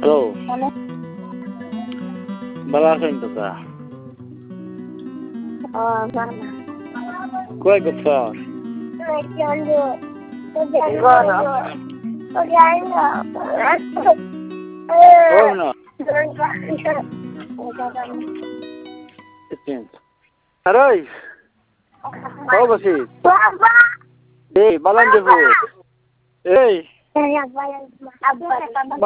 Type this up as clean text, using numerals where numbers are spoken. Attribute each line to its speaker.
Speaker 1: Hello.
Speaker 2: Ano?
Speaker 1: Balasan to ka.
Speaker 2: Mama.
Speaker 1: Kuya ka far. Oh no. Itin. Aroy. Kau basi.
Speaker 2: Papa.
Speaker 1: Hey, balan debu. Hey.
Speaker 2: Papa.